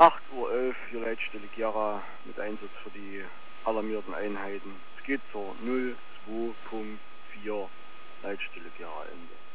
8:11 Uhr für Leitstelle Gera mit Einsatz für die alarmierten Einheiten. Es geht zur 02.4 Leitstelle Gera Ende.